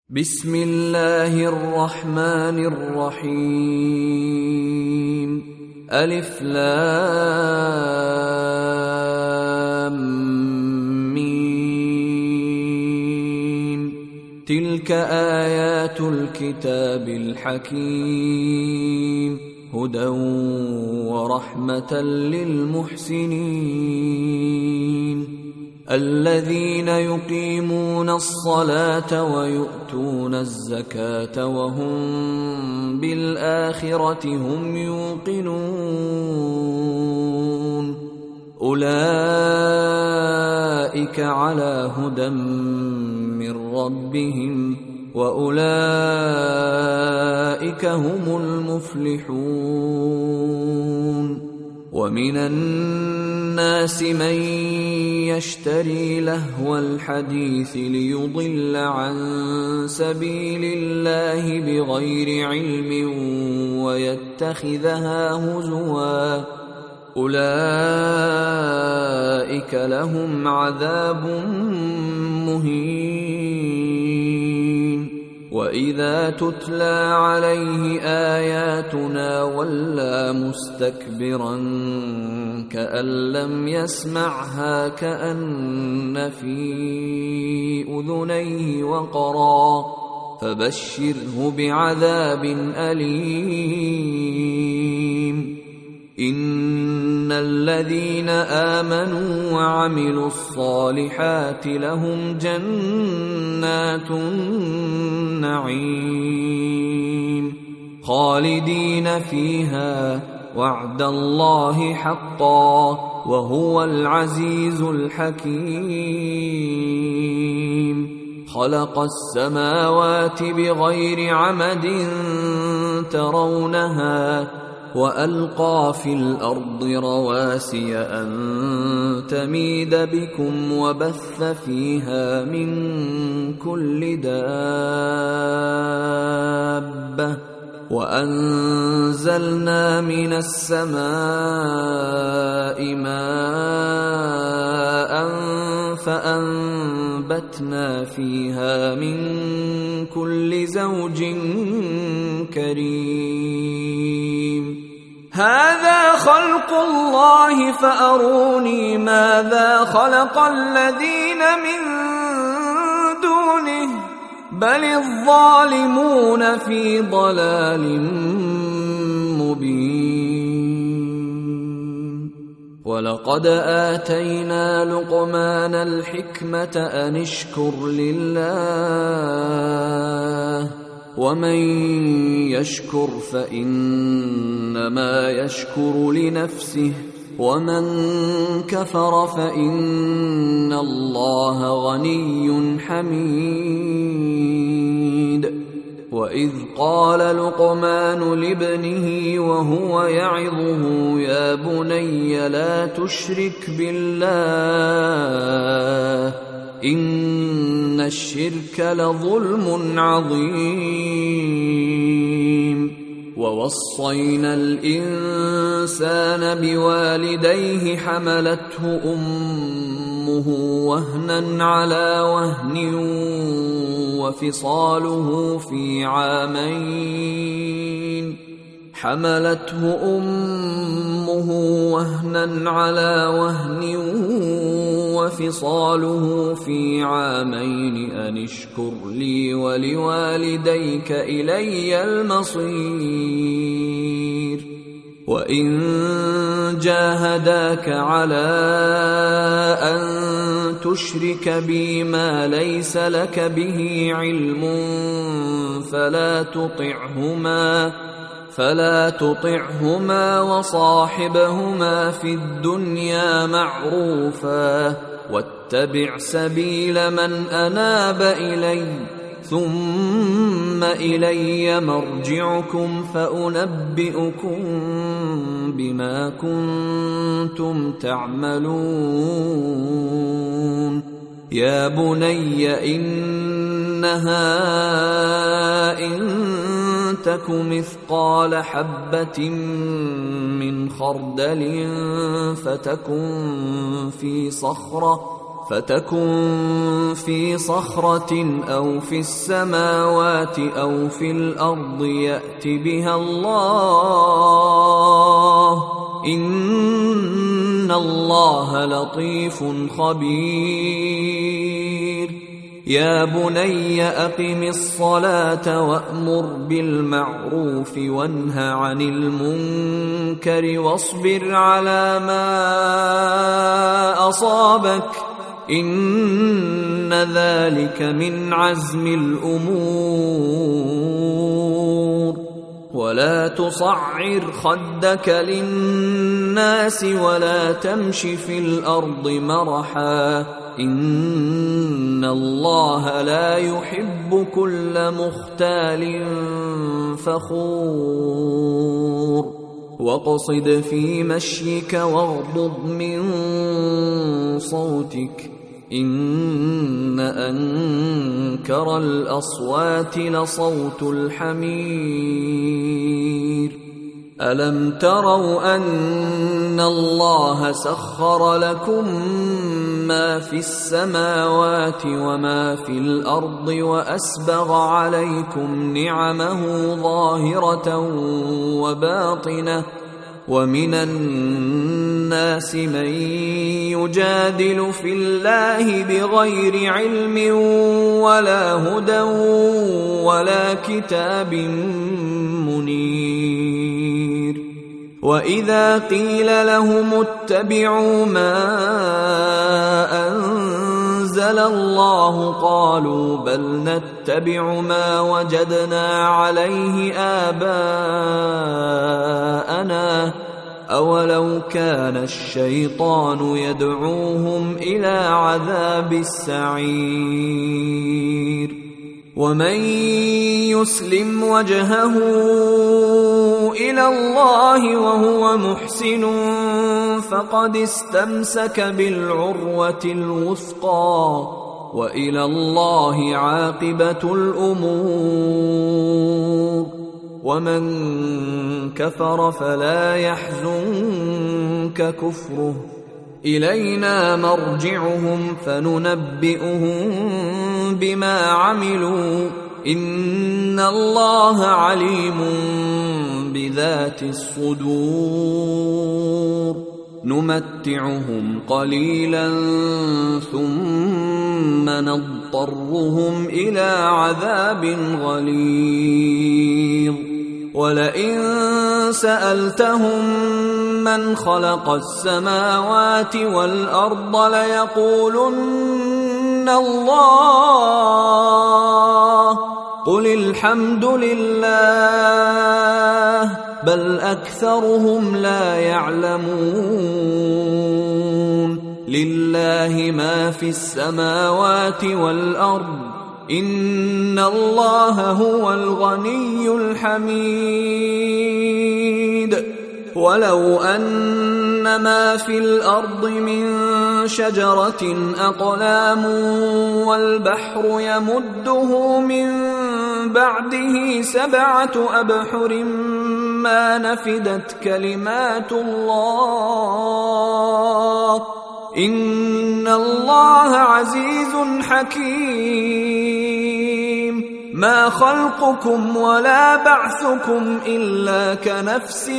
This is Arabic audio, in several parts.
بسم الله الرحمن الرحيم. ألف لام ميم. تلك آيات الكتاب الحكيم هدى ورحمة للمحسنين الذين يقيمون الصلاة ويؤتون الزكاة وهم بالآخرة هم يوقنون أولئك على هدى من ربهم وأولئك هم المفلحون. ومن الناس من يشتري لهو الحديث ليضل عن سبيل الله بغير علم ويتخذها هزوا أولئك لهم عذاب مهين. وإذا تتلى عليه آياتنا ولى مستكبرا كأن لم يسمعها كأن في أذنيه وقرا فبشره بعذاب أليم. إن الذين آمنوا وعملوا الصالحات لهم جنات النعيم خالدين فيها وعد الله حقا وهو العزيز الحكيم. خلق السماوات بغير عمد ترونها وألقى في الأرض رواسي أن تميد بكم وبث فيها من كل دابة وأنزلنا من السماء ماء فأنبتنا فيها من كل زوج كريم. هذا خلق الله فأروني ماذا خلق الذين من دونه بل الظالمون في ضلال مبين. ولقد آتينا لقمان الحكمة أن اشكر لله ومن يشكر فإنما يشكر لنفسه ومن كفر فإن الله غني حميد. وإذ قال لقمان لابنه وهو يعظه يا بني لا تشرك بالله إن الشرك لظلم عظيم. ووصينا الإنسان بوالديه حملته أمه وهنا على وهن وفصاله في عامين وفصاله في عامين أن اشكر لي ولوالديك إلي المصير. وإن جاهداك على أن تشرك بي ما ليس لك به علم فلا تطعهما وصاحبهما في الدنيا معروفا واتبع سبيل من أناب إلي ثم إلي مرجعكم فأنبئكم بما كنتم تعملون. يا بني إنها إن تك مثقال حبة من خردل فتكن في صخرة فتكن في صخرة أو في السماوات أو في الأرض يأت بها الله إن الله لطيف خبير يا بني أقم الصلاة وأمر بالمعروف وانه عن المنكر واصبر على ما أصابك إن ذلك من عزم الأمور ولا تصعر خدك للناس ولا تمش في الأرض مرحا إن الله لا يحب كل مختال فخور واقصد في مشيك واغضض من صوتك إن أنكر الأصوات لصوت الحمير ألم تروا أن الله سخر لكم ما في السماوات وما في الأرض وأسبغ عليكم نعمه ظاهرة وباطنة ومن الناس من يجادل في الله بغير علم ولا هدى ولا كتاب منير وإذا قيل لهم اتبعوا ما أنزل الله قالوا بل نتبع ما وجدنا عليه آباءنا أولو كان الشيطان يدعوهم إلى عذاب السعير ومن يسلم وجهه إلى الله وهو محسن فقد استمسك بالعروة الوثقى وإلى الله عاقبة الأمور ومن كفر فلا يحزنك كفره إلينا مرجعهم فننبئهم بما عملوا إن الله عليم بذات الصدور نمتعهم قليلا ثم نضطرهم إلى عذاب غليظ ولئن سألتهم من خلق السماوات والأرض ليقولن الله قل الحمد لله بل أكثرهم لا يعلمون لله ما في السماوات والأرض إن الله هو الغني الحميد ولو أن ما في الأرض من شجرة أقلام والبحر يمده من بعده 7 أبحر ما نفدت كلمات الله إن الله عزيز حكيم ما خلقكم ولا بعثكم إلا كنفس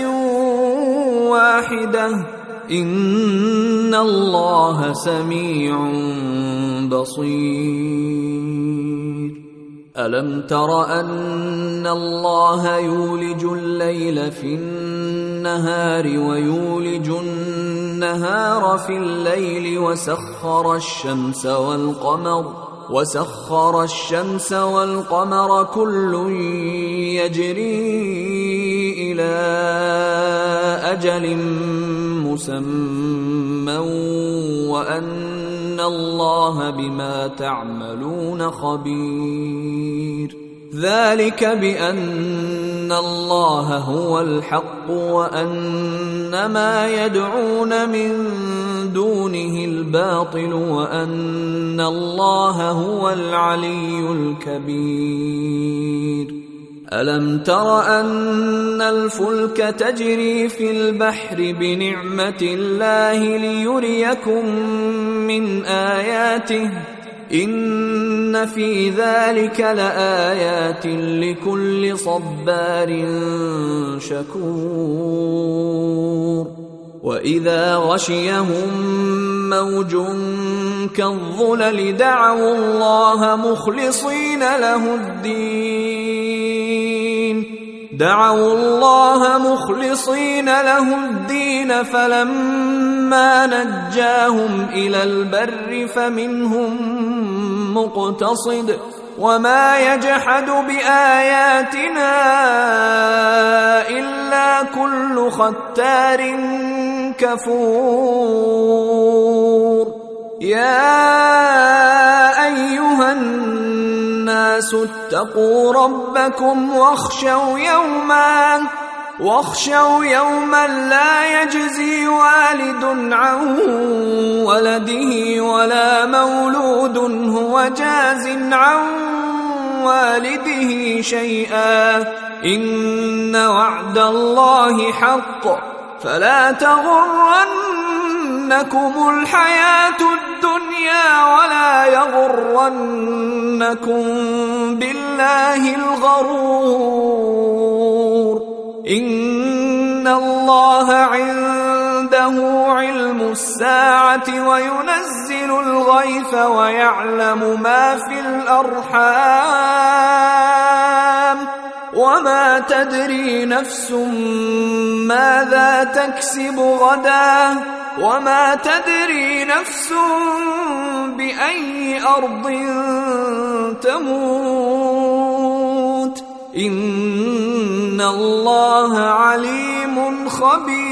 واحدة إن الله سميع بصير ألم تر أن الله يولج الليل في النهار ويولج النهار في الليل وسخر الشمس والقمر كل يجري إلى أجل مسمى وأن الله بما تعملون خبير ذلك بأن الله هو الحق وأن ما يدعون من دونه الباطل وأن الله هو العلي الكبير ألم تر أن الفلك تجري في البحر بنعمة الله ليريكم من آياته إن في ذلك لآيات لكل صبار شكور وإذا غشيهم موج كالظلل دعوا الله مخلصين له الدين فلما نجاهم إلى البر فمنهم مقتصد وما يجحد بآياتنا إلا كل ختار كفور يا أيها الناس اتقوا ربكم واخشوا يوما لا يجزي والد عن ولده ولا مولود هو جاز عن والده شيئا إن وعد الله حق فلا تغرنكم الحياة الدنيا ولا يغرنكم بالله الغرور إن الله عنده علم الساعة وينزل الغيث ويعلم ما في الأرحام وما تدري نفس ماذا تكسب غدا وما تدري نفس بأي أرض تموت إن الله عليم خبير